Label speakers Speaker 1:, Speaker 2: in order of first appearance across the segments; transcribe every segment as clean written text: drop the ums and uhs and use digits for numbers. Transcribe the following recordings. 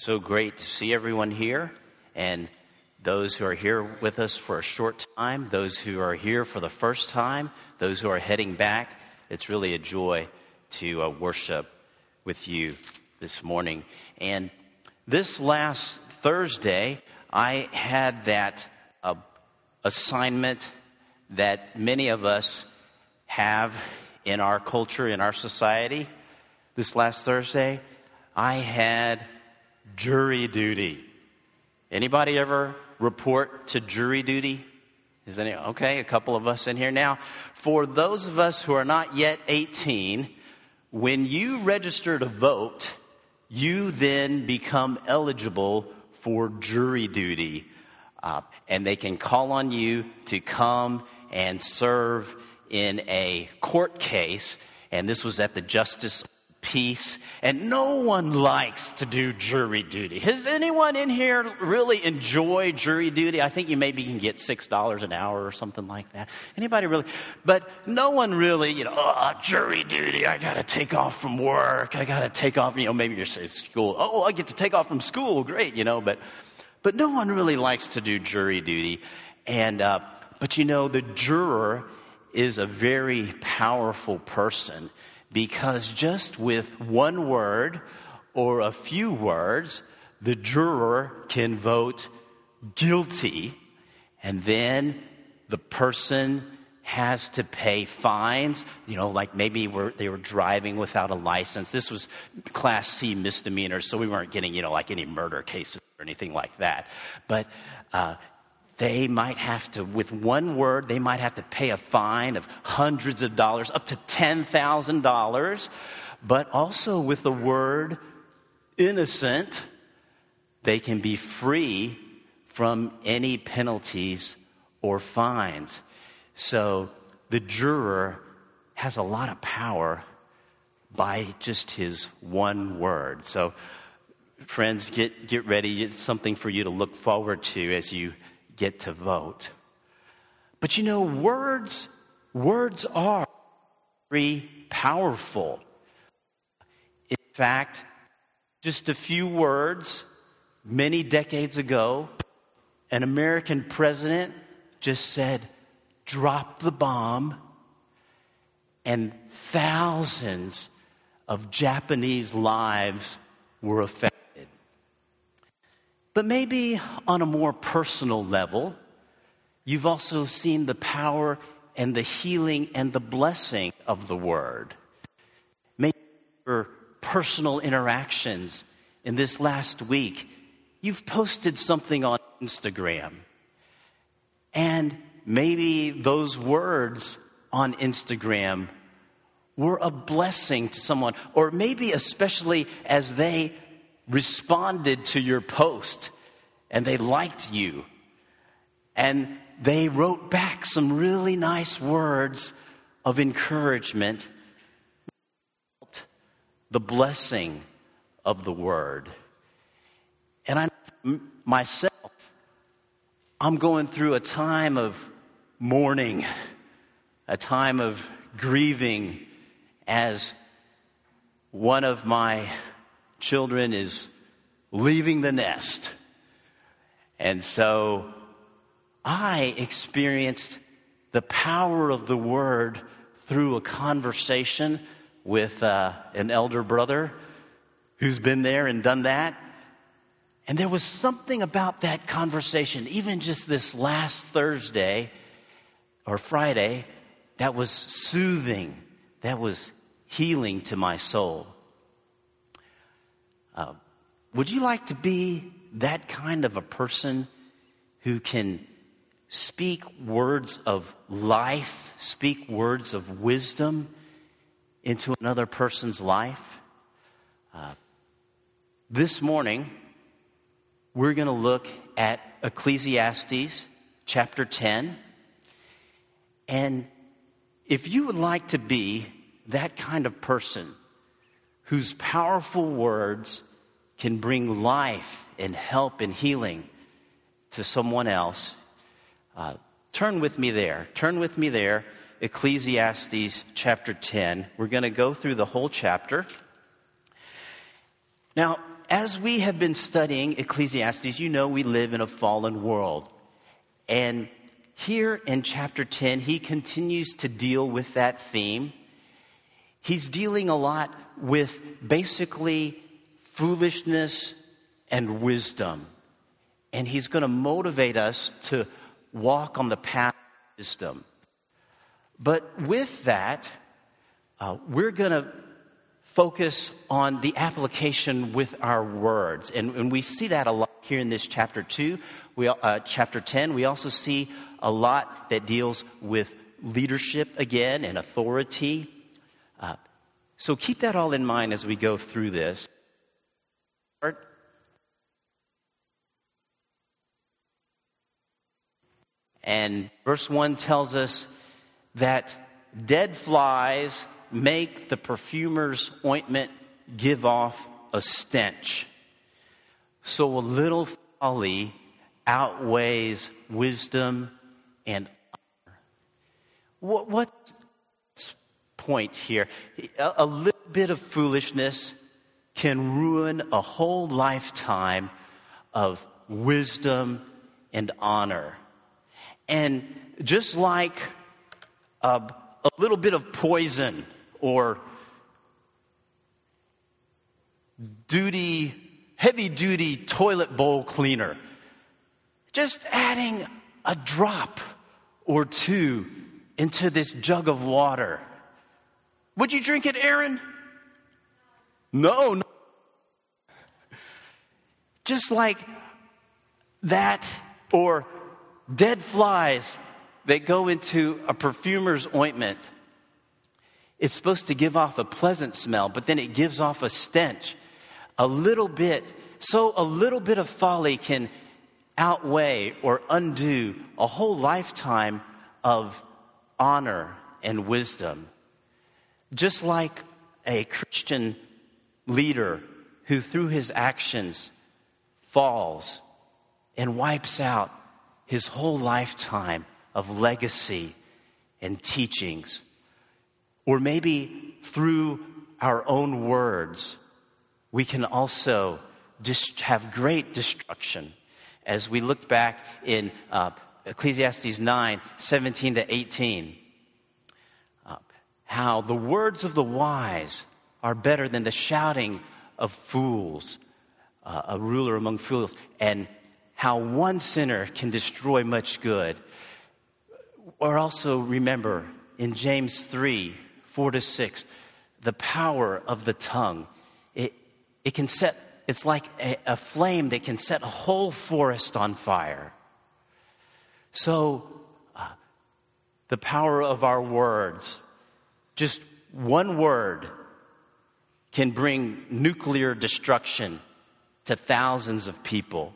Speaker 1: So great to see everyone here, and those who are here with us for a short time, those who are here for the first time, those who are heading back. It's really a joy to worship with you this morning. And this last Thursday, I had that assignment that many of us have in our culture, in our society. This last Thursday, I had jury duty. Anybody ever report to jury duty? Okay, a couple of us in here. Now, for those of us who are not yet 18, when you register to vote, you then become eligible for jury duty. And they can call on you to come and serve in a court case. And this was at the Justice of Peace. And no one likes to do jury duty. Has anyone in here really enjoyed jury duty? I think you maybe can get $6 an hour or something like that. Anybody really? But no one really, jury duty. I got to take off from work. I got to take off, maybe you're saying school. Oh, I get to take off from school. Great, But no one really likes to do jury duty. And, but the juror is a very powerful person, because just with one word or a few words, the juror can vote guilty, and then the person has to pay fines, like maybe they were driving without a license. This was Class C misdemeanors, so we weren't getting, like any murder cases or anything like that. But they might have to, with one word, they might have to pay a fine of hundreds of dollars, up to $10,000. But also with the word innocent, they can be free from any penalties or fines. So the juror has a lot of power by just his one word. So friends, get ready. It's something for you to look forward to as you get to vote. But words are very powerful. In fact, just a few words, many decades ago, an American president just said, "Drop the bomb," and thousands of Japanese lives were affected. But maybe on a more personal level, you've also seen the power and the healing and the blessing of the word. Maybe for personal interactions in this last week, you've posted something on Instagram. And maybe those words on Instagram were a blessing to someone, or maybe especially as they responded to your post and they liked you and they wrote back some really nice words of encouragement, the blessing of the word. And I'm going through a time of mourning, a time of grieving, as one of my children is leaving the nest. And so I experienced the power of the word through a conversation with an elder brother who's been there and done that. And there was something about that conversation, even just this last Thursday or Friday, that was soothing, that was healing to my soul. Would you like to be that kind of a person who can speak words of life, speak words of wisdom into another person's life? This morning, we're going to look at Ecclesiastes chapter 10. And if you would like to be that kind of person whose powerful words can bring life and help and healing to someone else, turn with me there. Turn with me there, Ecclesiastes chapter 10. We're going to go through the whole chapter. Now, as we have been studying Ecclesiastes, you know we live in a fallen world. And here in chapter 10, he continues to deal with that theme. He's dealing a lot with basically foolishness and wisdom. And he's going to motivate us to walk on the path of wisdom. But with that, we're going to focus on the application with our words. And we see that a lot here in this chapter 2, chapter 10. We also see a lot that deals with leadership again and authority. So keep that all in mind as we go through this. And verse 1 tells us that dead flies make the perfumer's ointment give off a stench. So a little folly outweighs wisdom and honor. What's the point here? A little bit of foolishness can ruin a whole lifetime of wisdom and honor. And just like a little bit of poison or heavy-duty toilet bowl cleaner, just adding a drop or two into this jug of water. Would you drink it, Aaron? No. Just like that, or dead flies that go into a perfumer's ointment. It's supposed to give off a pleasant smell, but then it gives off a stench. A little bit of folly can outweigh or undo a whole lifetime of honor and wisdom. Just like a Christian leader who through his actions falls and wipes out his whole lifetime of legacy and teachings. Or maybe through our own words, we can also have great destruction. As we look back in Ecclesiastes 9, 17 to 18, how the words of the wise are better than the shouting of fools, a ruler among fools, and how one sinner can destroy much good. Or also remember in James 3, 4 to 6, the power of the tongue. It can set, it's like a flame that can set a whole forest on fire. So, the power of our words, just one word can bring nuclear destruction to thousands of people.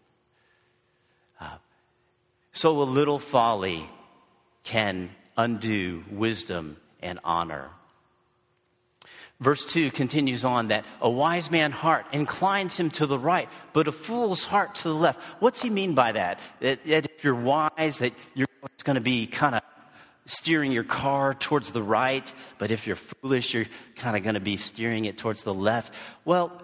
Speaker 1: So a little folly can undo wisdom and honor. Verse 2 continues on that a wise man's heart inclines him to the right, but a fool's heart to the left. What's he mean by that? That if you're wise, that you're going to be kind of steering your car towards the right, but if you're foolish, you're kind of going to be steering it towards the left. Well,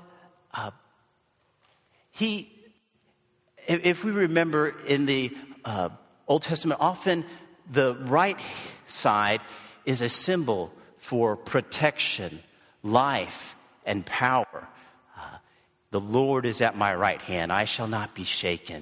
Speaker 1: if we remember in the Old Testament, often the right side is a symbol for protection, life, and power. The Lord is at my right hand. I shall not be shaken.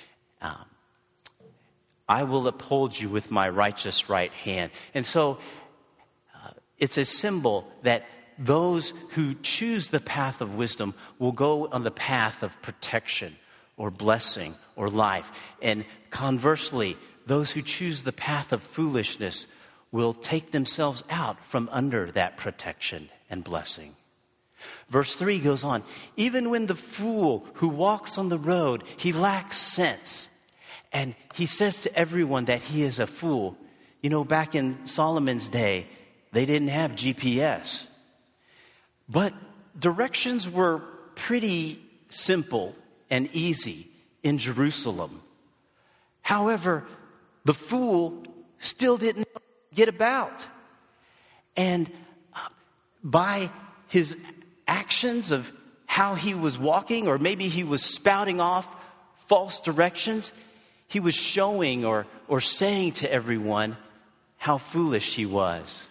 Speaker 1: I will uphold you with my righteous right hand. And so it's a symbol that those who choose the path of wisdom will go on the path of protection or blessing or life. And conversely, those who choose the path of foolishness will take themselves out from under that protection and blessing. Verse 3 goes on, even when the fool who walks on the road, he lacks sense. And he says to everyone that he is a fool. You know, back in Solomon's day, they didn't have GPS. But directions were pretty simple and easy in Jerusalem. However, the fool still didn't get about. And by his actions of how he was walking, or maybe he was spouting off false directions, he was showing or saying to everyone how foolish he was.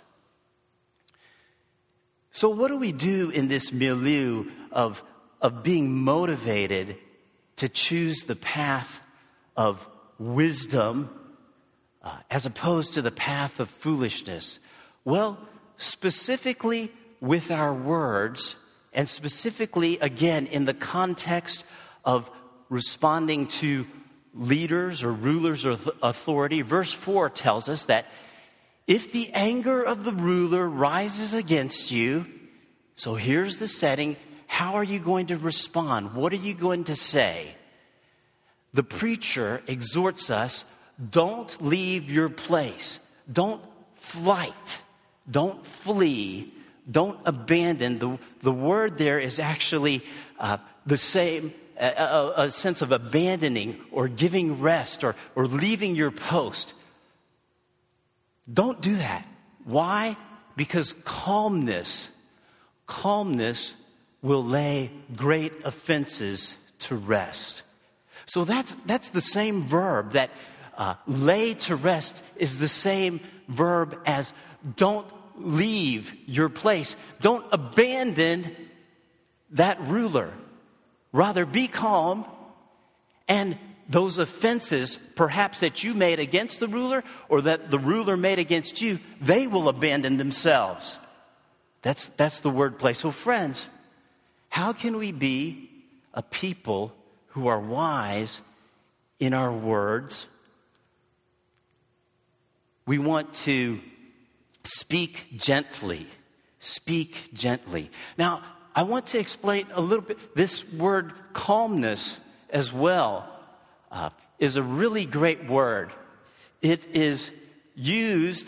Speaker 1: So what do we do in this milieu of being motivated to choose the path of wisdom as opposed to the path of foolishness? Well, specifically with our words, and specifically, again, in the context of responding to leaders or rulers or authority, verse 4 tells us that if the anger of the ruler rises against you, so here's the setting, how are you going to respond? What are you going to say? The preacher exhorts us, don't leave your place. Don't flight. Don't flee. Don't abandon. The word there is actually the same, a sense of abandoning or giving rest or leaving your post. Don't do that. Why? Because calmness will lay great offenses to rest. So that's the same verb. That lay to rest is the same verb as don't leave your place. Don't abandon that ruler. Rather, be calm, and those offenses, perhaps that you made against the ruler or that the ruler made against you, they will abandon themselves. That's the word play. So friends, how can we be a people who are wise in our words? We want to speak gently. Speak gently. Now, I want to explain a little bit. This word calmness as well is a really great word. It is used.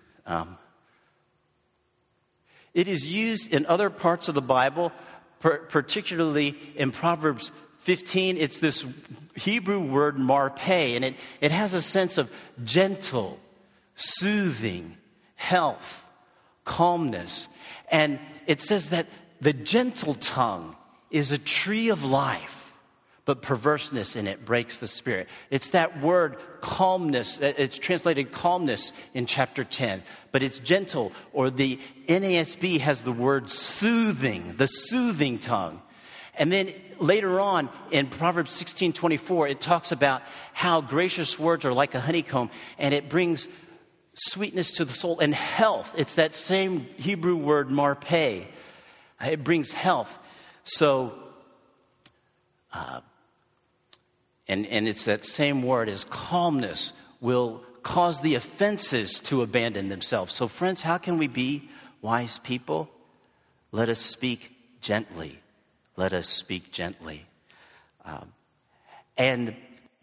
Speaker 1: It is used in other parts of the Bible, particularly in Proverbs 15. It's this Hebrew word marpe, and it has a sense of gentle, soothing, health, calmness. And it says that the gentle tongue is a tree of life, but perverseness in it breaks the spirit. It's that word calmness. It's translated calmness in chapter 10, but it's gentle. Or the NASB has the word soothing, the soothing tongue. And then later on in Proverbs 16:24, it talks about how gracious words are like a honeycomb, and it brings sweetness to the soul and health. It's that same Hebrew word marpe. It brings health. So, and it's that same word as calmness will cause the offenses to abandon themselves. So friends, how can we be wise people? Let us speak gently. Let us speak gently. And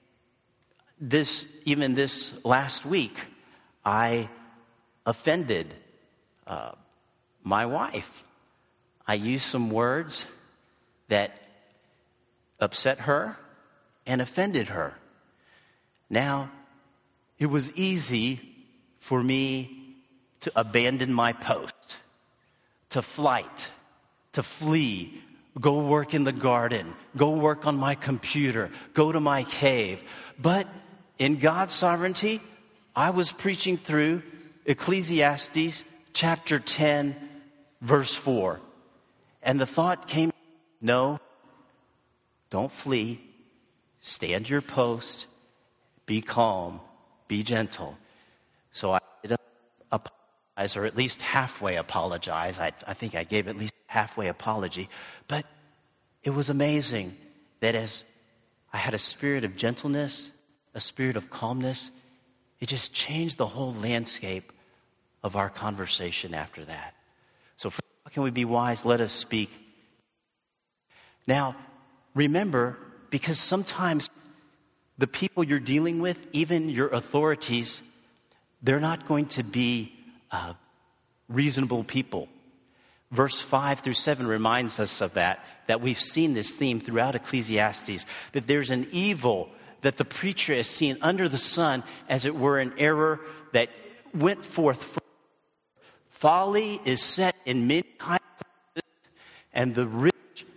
Speaker 1: even this last week, I offended my wife. I used some words that upset her and offended her. Now, it was easy for me to abandon my post, to flight, to flee, go work in the garden, go work on my computer, go to my cave. But in God's sovereignty, I was preaching through Ecclesiastes chapter 10, verse 4. And the thought came, no, don't flee. Stand your post. Be calm. Be gentle. So I did apologize, or at least halfway apologize. I think I gave at least halfway apology. But it was amazing that as I had a spirit of gentleness, a spirit of calmness, it just changed the whole landscape of our conversation after that. So how can we be wise? Let us speak. Now, remember, because sometimes the people you're dealing with, even your authorities, they're not going to be reasonable people. Verse 5 through 7 reminds us of that we've seen this theme throughout Ecclesiastes, that there's an evil that the preacher has seen under the sun, as it were an error that went forth. Folly is set in many high places, and the rich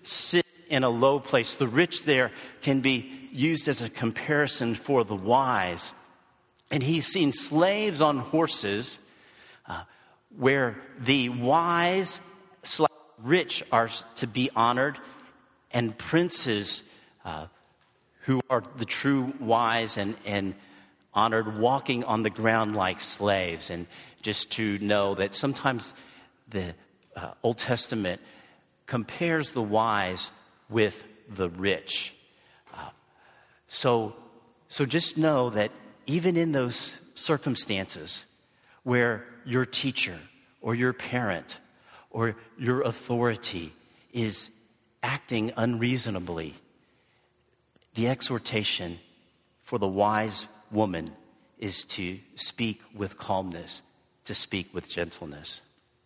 Speaker 1: sit in a low place. The rich there can be used as a comparison for the wise. And he's seen slaves on horses where the wise / rich are to be honored, and princes who are the true wise and honored walking on the ground like slaves. And just to know that sometimes the Old Testament compares the wise with the rich. So just know that even in those circumstances where your teacher or your parent or your authority is acting unreasonably, the exhortation for the wise woman is to speak with calmness, to speak with gentleness.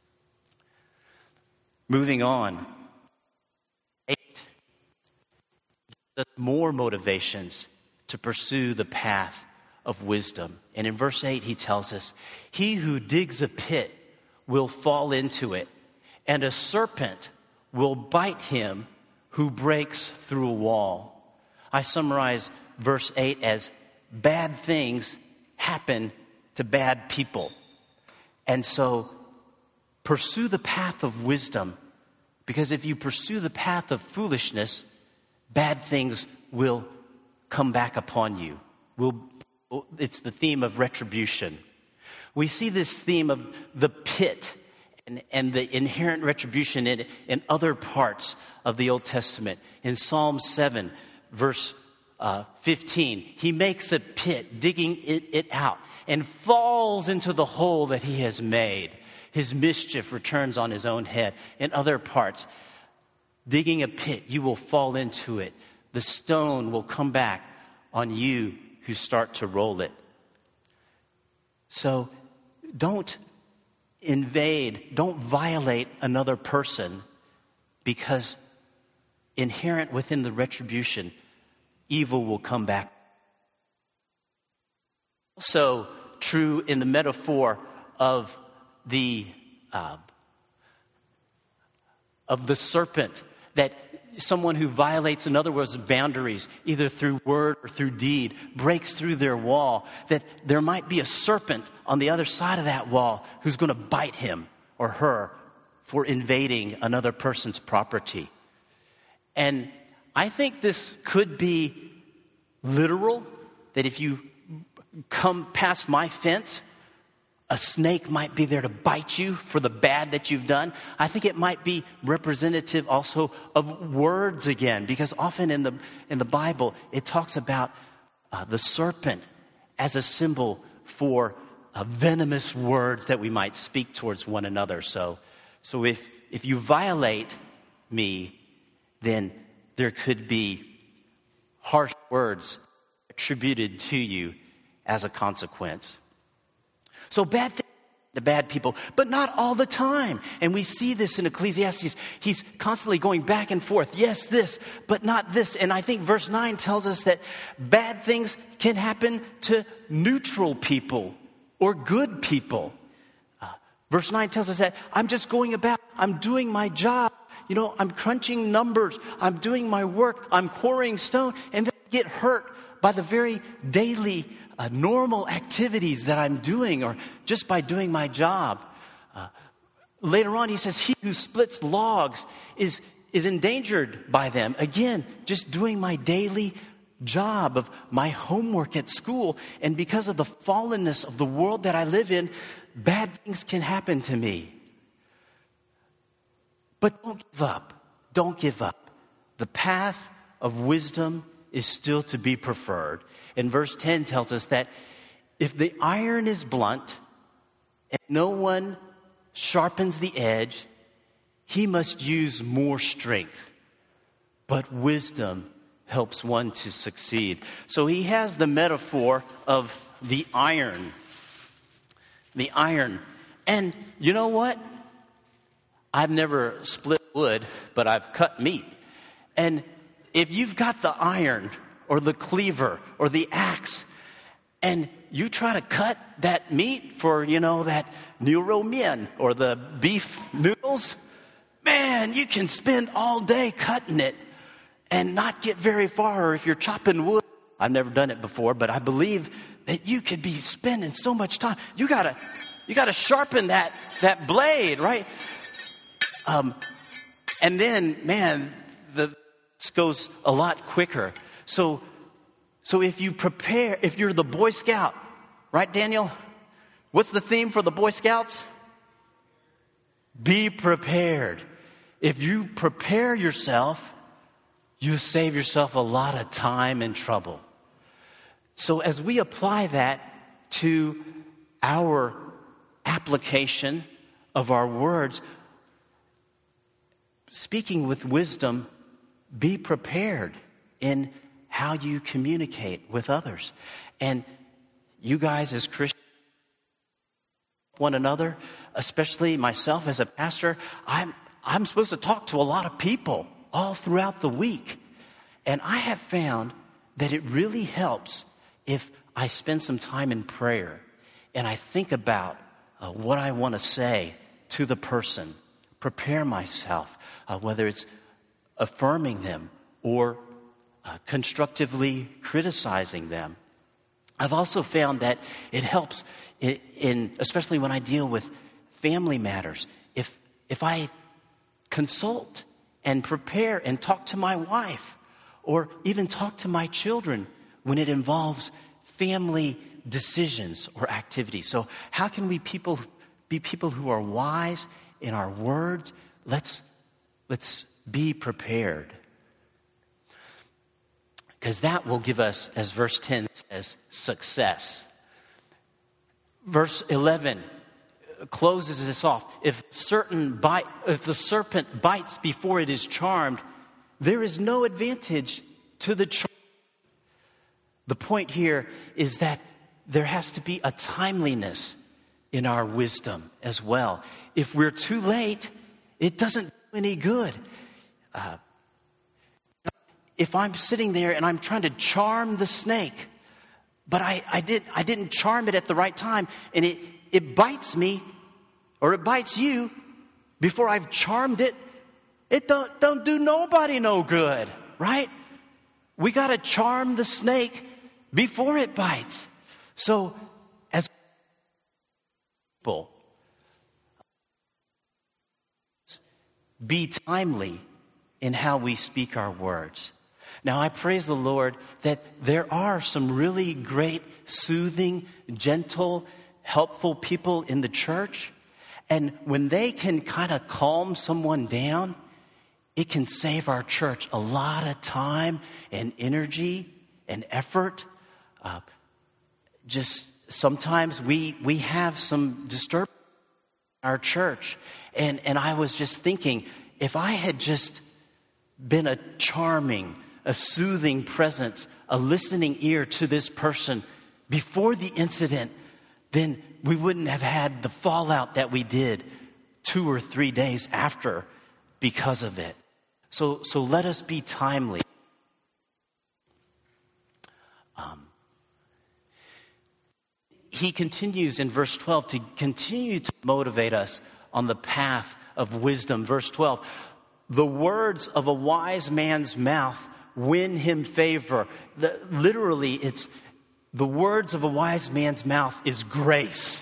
Speaker 1: Moving on, 8 gives us more motivations to pursue the path of wisdom. And in verse 8, he tells us, "He who digs a pit will fall into it, and a serpent will bite him who breaks through a wall." I summarize verse 8 as bad things happen to bad people. And so pursue the path of wisdom, because if you pursue the path of foolishness, bad things will come back upon you. It's the theme of retribution. We see this theme of the pit and the inherent retribution in other parts of the Old Testament. In Psalm 7, verse 15, he makes a pit, digging it out, and falls into the hole that he has made. His mischief returns on his own head. In other parts, digging a pit, you will fall into it. The stone will come back on you who start to roll it. So don't violate another person, because inherent within the retribution, evil will come back. Also true in the metaphor of the serpent, that someone who violates, in other words, boundaries, either through word or through deed, breaks through their wall, that there might be a serpent on the other side of that wall who's going to bite him or her for invading another person's property. And I think this could be literal, that if you come past my fence, a snake might be there to bite you for the bad that you've done. I think it might be representative also of words again, because often in the Bible it talks about the serpent as a symbol for venomous words that we might speak towards one another. So if you violate me, then there could be harsh words attributed to you as a consequence. So bad things to bad people, but not all the time. And we see this in Ecclesiastes. He's constantly going back and forth. Yes, this, but not this. And I think verse 9 tells us that bad things can happen to neutral people or good people. Verse 9 tells us that I'm just going about, I'm doing my job. I'm crunching numbers. I'm doing my work. I'm quarrying stone, and then I get hurt by the very daily normal activities that I'm doing, or just by doing my job. Later on, he says, he who splits logs is endangered by them. Again, just doing my daily job of my homework at school. And because of the fallenness of the world that I live in, bad things can happen to me. But don't give up. Don't give up. The path of wisdom is still to be preferred. And verse 10 tells us that if the iron is blunt and no one sharpens the edge, he must use more strength. But wisdom helps one to succeed. So he has the metaphor of the iron. The iron. And you know what? I've never split wood, but I've cut meat. And if you've got the iron or the cleaver or the axe, and you try to cut that meat for, that niu rou mian or the beef noodles, man, you can spend all day cutting it and not get very far. Or if you're chopping wood, I've never done it before, but I believe that you could be spending so much time. You gotta sharpen that blade, right? And then, man, this goes a lot quicker. So if you're the Boy Scout, right, Daniel? What's the theme for the Boy Scouts? Be prepared. If you prepare yourself, you save yourself a lot of time and trouble. So as we apply that to our application of our words, speaking with wisdom, be prepared in how you communicate with others. And you guys as Christians, one another, especially myself as a pastor, I'm supposed to talk to a lot of people all throughout the week. And I have found that it really helps if I spend some time in prayer and I think about what I want to say to the person, prepare myself, whether it's affirming them or constructively criticizing them. I've also found that it helps especially when I deal with family matters. If I consult and prepare and talk to my wife or even talk to my children when it involves family decisions or activities. So how can we be people who are wise in our words? Let's be prepared. Because that will give us, as verse 10 says, success. Verse 11 closes this off. If the serpent bites before it is charmed, there is no advantage to the charm. The point here is that there has to be a timeliness in our wisdom as well. If we're too late, it doesn't do any good. If I'm sitting there and I'm trying to charm the snake, but I didn't charm it at the right time, and it bites me, or it bites you before I've charmed it, it don't do nobody no good, right? We got to charm the snake before it bites. So, as people, be timely in how we speak our words. Now, I praise the Lord that there are some really great, soothing, gentle, helpful people in the church. And when they can kind of calm someone down, it can save our church a lot of time and energy and effort. Just sometimes we have some disturbance in our church. And I was just thinking, if I had just been a charming, a soothing presence, a listening ear to this person before the incident, then we wouldn't have had the fallout that we did 2 or 3 days after because of it. So let us be timely. He continues in verse 12 to continue to motivate us on the path of wisdom. Verse 12, the words of a wise man's mouth win him favor. Literally, it's the words of a wise man's mouth is grace.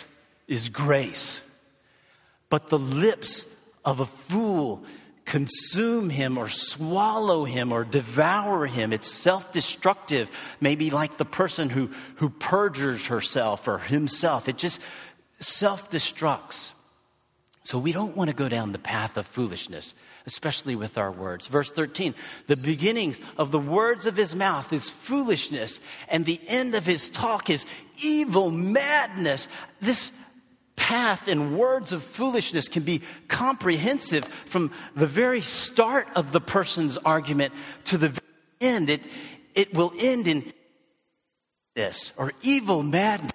Speaker 1: But the lips of a fool consume him or swallow him or devour him. It's self-destructive, maybe like the person who perjures herself or himself. It just self-destructs. So we don't want to go down the path of foolishness, especially with our words. Verse 13, the beginnings of the words of his mouth is foolishness, and the end of his talk is evil madness. This path and words of foolishness can be comprehensive from the very start of the person's argument to the end. It will end in this or evil madness.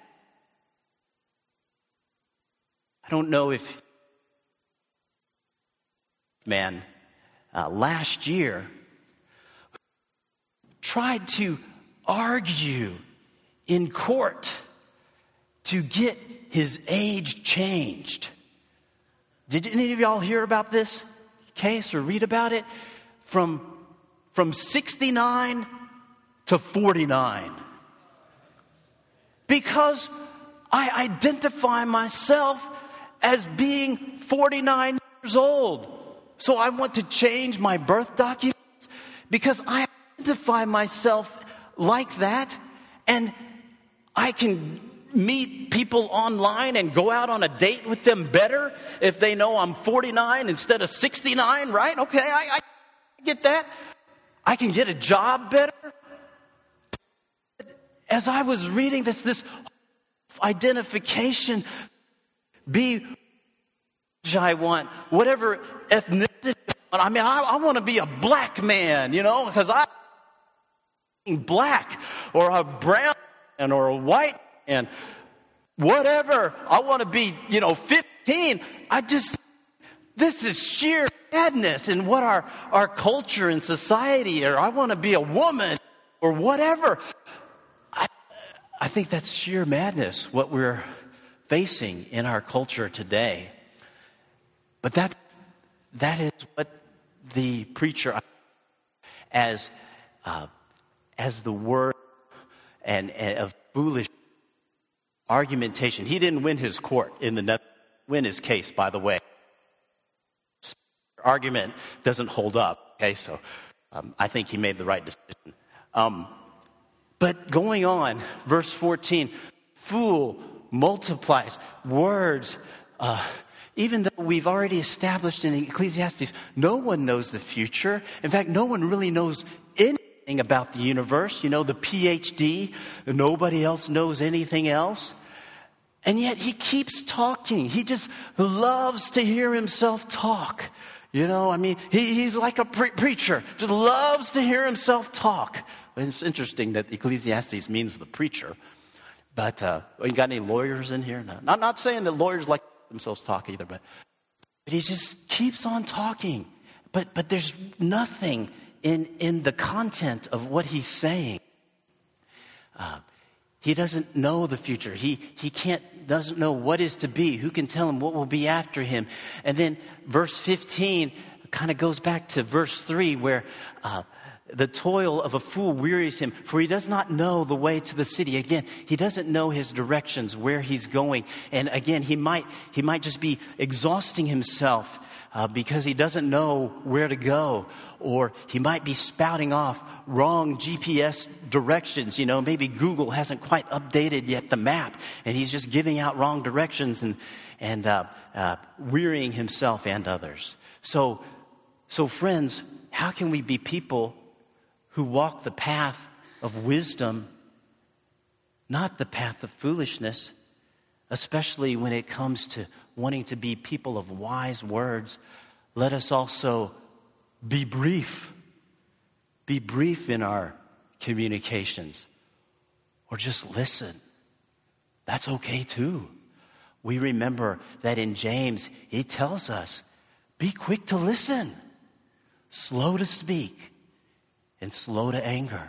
Speaker 1: I don't know if last year tried to argue in court to get his age changed. Did any of y'all hear about this? case or read about it, from 69 to 49. Because I identify myself as being 49 years old. So I want to change my birth documents because I identify myself like that, and I can meet people online and go out on a date with them better if they know I'm 49 instead of 69, right? Okay, I get that. I can get a job better. As I was reading this identification, be I want, whatever ethnicity I want. I mean, I want to be a black man, because I'm black, or a brown man, or a white man, whatever. I want to be, 15. This is sheer madness in what our culture and society, or I want to be a woman, or whatever. I think that's sheer madness, what we're facing in our culture today. But that is what the preacher, as the word and of foolish argumentation. He didn't win his court win his case, by the way. Argument doesn't hold up. Okay, so I think he made the right decision. But going on, verse 14, fool multiplies words. Even though we've already established in Ecclesiastes, no one knows the future. In fact, no one really knows anything about the universe. The PhD, nobody else knows anything else. And yet he keeps talking. He just loves to hear himself talk. He's like a preacher, just loves to hear himself talk. It's interesting that Ecclesiastes means the preacher. But you got any lawyers in here? No. I'm not saying that lawyers like themselves talk either, but he just keeps on talking. But there's nothing in the content of what he's saying. He doesn't know the future. He doesn't know what is to be. Who can tell him what will be after him? And then verse 15 kind of goes back to verse 3 where the toil of a fool wearies him, for he does not know the way to the city. Again, he doesn't know his directions, where he's going. And again, he might just be exhausting himself because he doesn't know where to go. Or he might be spouting off wrong GPS directions. Maybe Google hasn't quite updated yet the map, and he's just giving out wrong directions and wearying himself and others. So friends, how can we be people who walk the path of wisdom, not the path of foolishness, especially when it comes to wanting to be people of wise words? Let us also be brief. Be brief in our communications. Or just listen. That's okay too. We remember that in James, he tells us, be quick to listen, slow to speak, and slow to anger.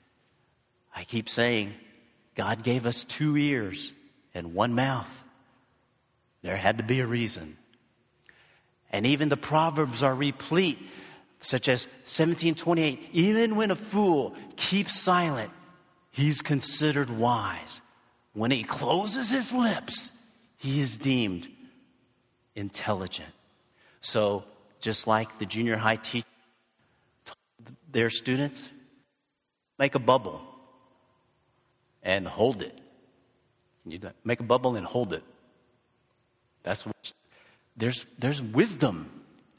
Speaker 1: I keep saying, God gave us 2 ears and 1 mouth. There had to be a reason. And even the Proverbs are replete, such as 17:28. Even when a fool keeps silent, he's considered wise. When he closes his lips, he is deemed intelligent. So, just like the junior high teacher told their students, make a bubble and hold it. You make a bubble and hold it. That's what there's wisdom.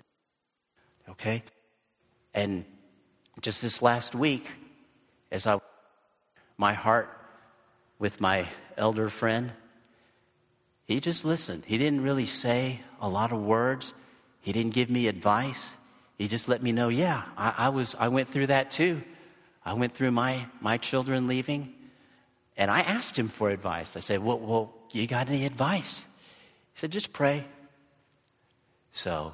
Speaker 1: Okay? And just this last week, as my heart with my elder friend, he just listened. He didn't really say a lot of words. He didn't give me advice. He just let me know, yeah, I went through that too. I went through my children leaving, and I asked him for advice. I said, well, you got any advice? He said, just pray. So,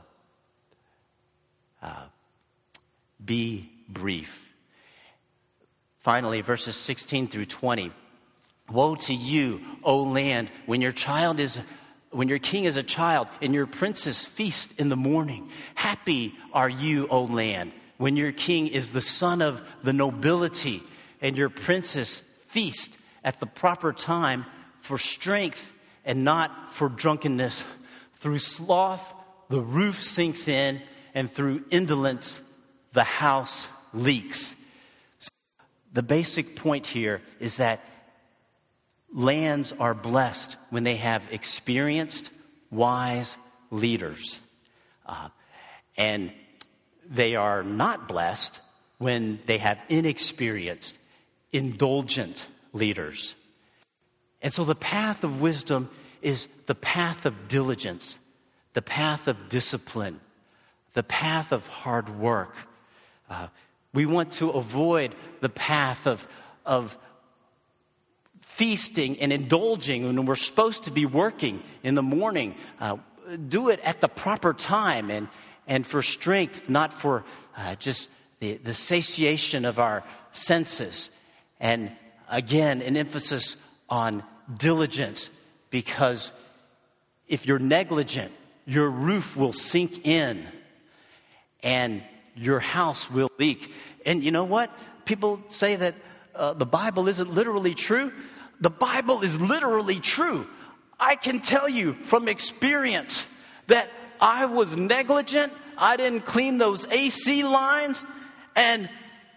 Speaker 1: be brief. Finally, verses 16 through 20. Woe to you, O land, when your child is when your king is a child and your princes feast in the morning. Happy are you, O land, when your king is the son of the nobility and your princes feast at the proper time for strength and not for drunkenness. Through sloth, the roof sinks in, and through indolence, the house leaks. So the basic point here is that lands are blessed when they have experienced, wise leaders. And they are not blessed when they have inexperienced, indulgent leaders. And so the path of wisdom is the path of diligence, the path of discipline, the path of hard work. We want to avoid the path of feasting and indulging when we're supposed to be working in the morning. Do it at the proper time and for strength, not for just the satiation of our senses. And again, an emphasis on diligence, because if you're negligent, your roof will sink in and your house will leak. And you know what? People say that the Bible isn't literally true. The Bible is literally true. I can tell you from experience that I was negligent. I didn't clean those AC lines. And,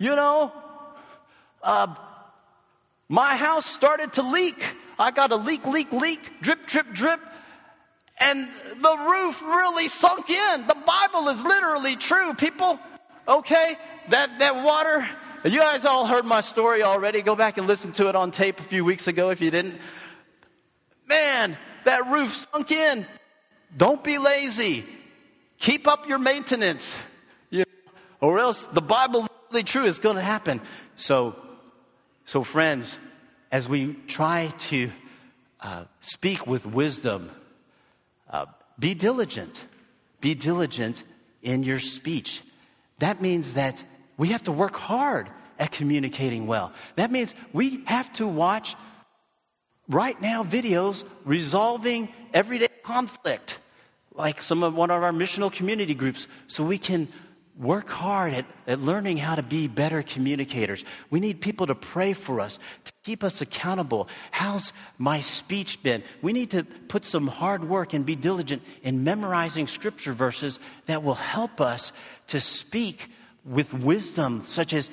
Speaker 1: my house started to leak. I got a leak, drip, drip, drip. And the roof really sunk in. The Bible is literally true, people. Okay? That water, you guys all heard my story already. Go back and listen to it on tape a few weeks ago if you didn't. Man, that roof sunk in. Don't be lazy. Keep up your maintenance. Or else the Bible is literally true. It's going to happen. So friends, as we try to speak with wisdom, be diligent. Be diligent in your speech. That means that we have to work hard at communicating well. That means we have to watch right now videos resolving everyday conflict, like one of our missional community groups, so we can work hard at learning how to be better communicators. We need people to pray for us, to keep us accountable. How's my speech been? We need to put some hard work and be diligent in memorizing scripture verses that will help us to speak with wisdom, such as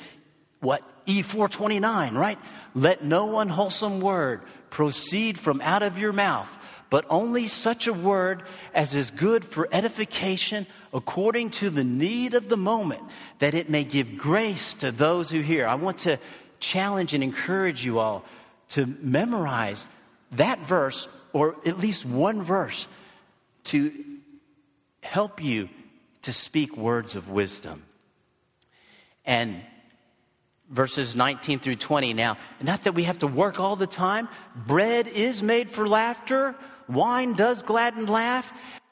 Speaker 1: E429, right? Let no unwholesome word proceed from out of your mouth, but only such a word as is good for edification according to the need of the moment, that it may give grace to those who hear. I want to challenge and encourage you all to memorize that verse, or at least one verse, to help you to speak words of wisdom. And verses 19 through 20 now, not that we have to work all the time. Bread is made for laughter. Wine does gladden life.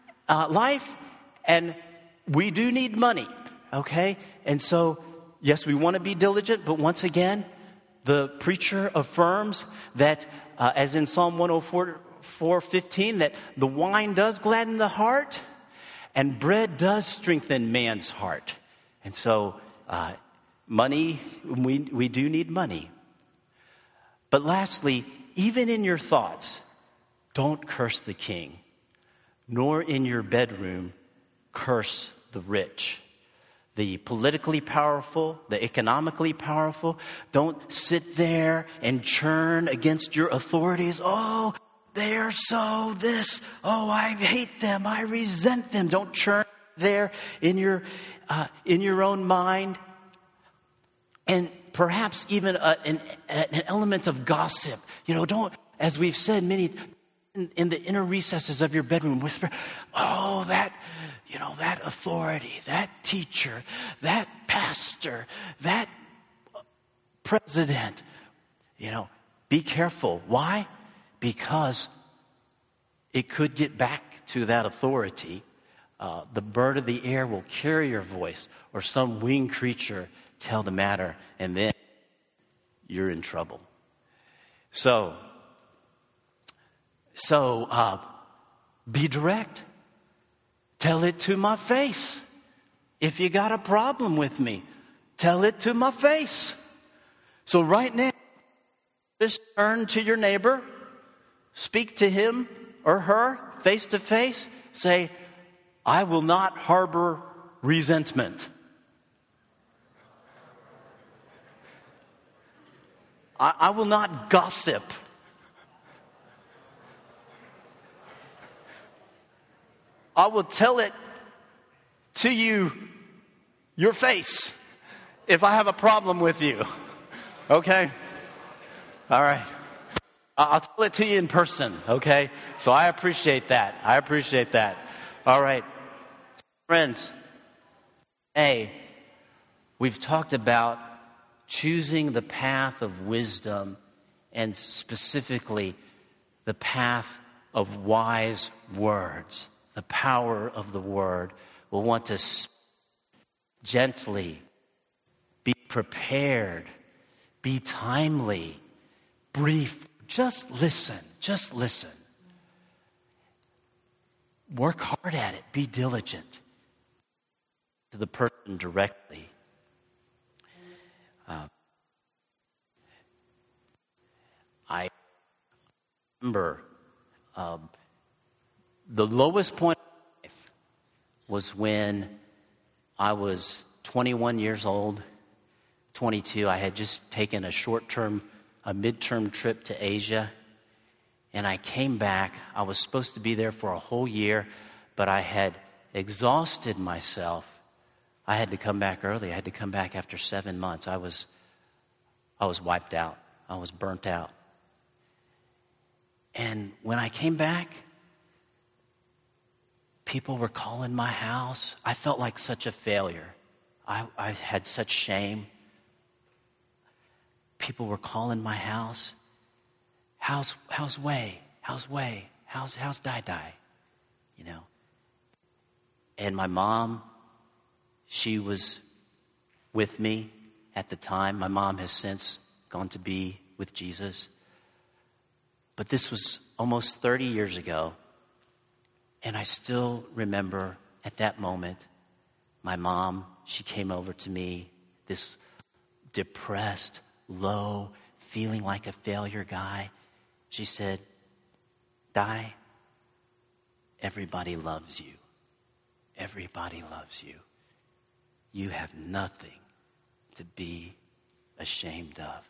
Speaker 1: And we do need money, okay? And so, yes, we want to be diligent, but once again, the preacher affirms that, as in Psalm 104:15, that the wine does gladden the heart and bread does strengthen man's heart. And so, money, we do need money. But lastly, even in your thoughts, don't curse the king, nor in your bedroom curse the rich. The politically powerful, the economically powerful. Don't sit there and churn against your authorities. Oh, they're so this. Oh, I hate them. I resent them. Don't churn there in your own mind. And perhaps even an element of gossip. Don't, as we've said many, in the inner recesses of your bedroom, whisper, oh, that authority, that teacher, that pastor, that president. Be careful. Why? Because it could get back to that authority. The bird of the air will carry your voice, or some winged creature tell the matter, and then you're in trouble. So Be direct. Tell it to my face. If you got a problem with me, tell it to my face. So right now, just turn to your neighbor, speak to him or her face to face, say, I will not harbor resentment. I will not gossip. I will tell it to you, your face, if I have a problem with you. Okay? All right. I'll tell it to you in person, okay? So I appreciate that. All right. Friends, hey, we've talked about choosing the path of wisdom and specifically the path of wise words. The power of the word. We'll want to speak gently, be prepared, be timely, brief. Just listen. Work hard at it. Be diligent to the person directly. I remember the lowest point of life was when I was 21 years old, 22. I had just taken a midterm trip to Asia, and I came back. I was supposed to be there for a whole year, but I had exhausted myself. I had to come back early. I had to come back after 7 months. I was wiped out. I was burnt out. And when I came back, people were calling my house. I felt like such a failure. I had such shame. People were calling my house. How's Wei? How's Wei? How's Dai Dai? You know. And my mom, she was with me at the time. My mom has since gone to be with Jesus. But this was almost 30 years ago. And I still remember at that moment, my mom, she came over to me, this depressed, low, feeling like a failure guy. She said, Dai, everybody loves you. Everybody loves you. You have nothing to be ashamed of.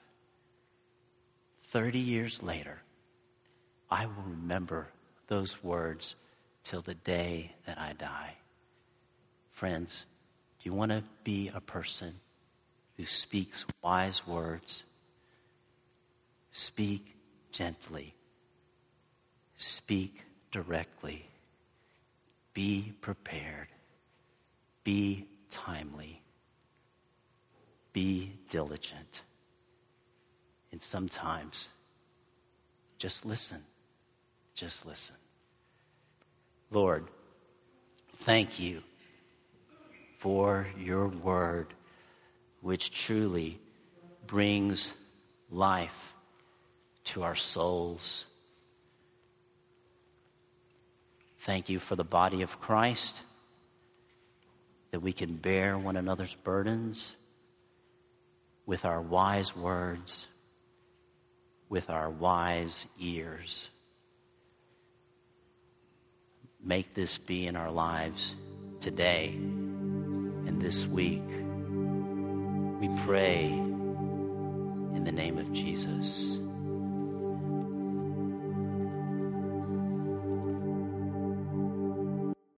Speaker 1: 30 years later, I will remember those words till the day that I die. Friends, do you want to be a person who speaks wise words? Speak gently. Speak directly. Be prepared. Be timely. Be diligent. And sometimes, just listen. Just listen. Lord, thank you for your word, which truly brings life to our souls. Thank you for the body of Christ, that we can bear one another's burdens with our wise words, with our wise ears. Make this be in our lives today and this week. We pray in the name of Jesus.